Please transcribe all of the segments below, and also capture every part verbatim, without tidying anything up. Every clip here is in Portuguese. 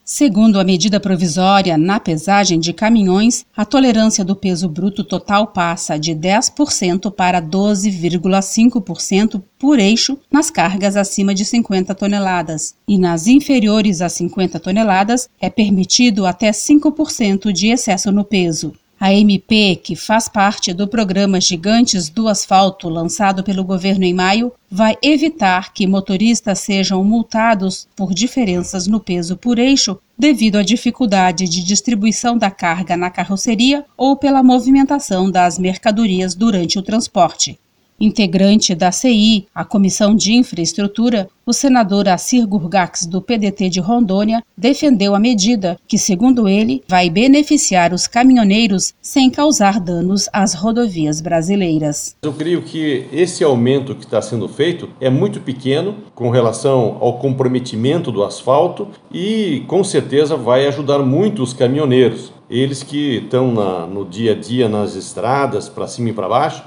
Segundo a medida provisória, na pesagem de caminhões, a tolerância do peso bruto total passa de dez por cento para doze vírgula cinco por cento por eixo nas cargas acima de cinquenta toneladas, e nas inferiores a cinquenta toneladas é permitido até cinco por cento de excesso no peso. A M P, que faz parte do programa Gigantes do Asfalto lançado pelo governo em maio, vai evitar que motoristas sejam multados por diferenças no peso por eixo devido à dificuldade de distribuição da carga na carroceria ou pela movimentação das mercadorias durante o transporte. Integrante da C I, a Comissão de Infraestrutura, o senador Assir Gurgax, do P D T de Rondônia, defendeu a medida, que, segundo ele, vai beneficiar os caminhoneiros sem causar danos às rodovias brasileiras. Eu creio que esse aumento que está sendo feito é muito pequeno com relação ao comprometimento do asfalto e, com certeza, vai ajudar muito os caminhoneiros. Eles que estão na, no dia a dia nas estradas, para cima e para baixo,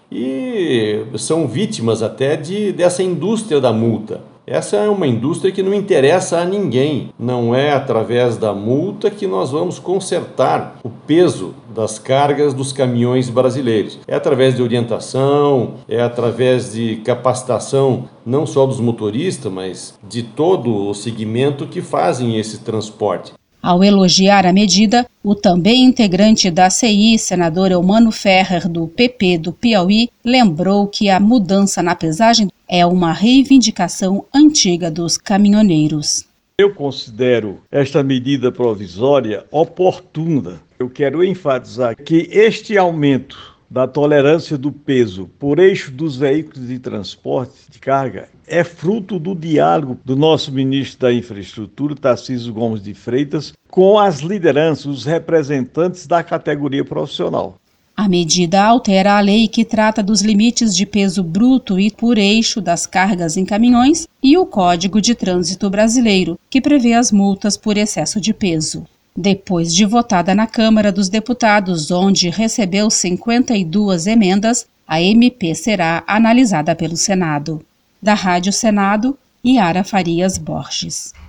e são vítimas até de, dessa indústria da multa. Essa é uma indústria que não interessa a ninguém. Não é através da multa que nós vamos consertar o peso das cargas dos caminhões brasileiros. É através de orientação, é através de capacitação não só dos motoristas, mas de todo o segmento que fazem esse transporte. Ao elogiar a medida, o também integrante da C I, senador Eumano Ferrer, do P P do Piauí, lembrou que a mudança na pesagem é uma reivindicação antiga dos caminhoneiros. Eu considero esta medida provisória oportuna. Eu quero enfatizar que este aumento da tolerância do peso por eixo dos veículos de transporte de carga é fruto do diálogo do nosso ministro da Infraestrutura, Tarcísio Gomes de Freitas, com as lideranças, os representantes da categoria profissional. A medida altera a lei que trata dos limites de peso bruto e por eixo das cargas em caminhões e o Código de Trânsito Brasileiro, que prevê as multas por excesso de peso. Depois de votada na Câmara dos Deputados, onde recebeu cinquenta e duas emendas, a M P será analisada pelo Senado. Da Rádio Senado, Yara Farias Borges.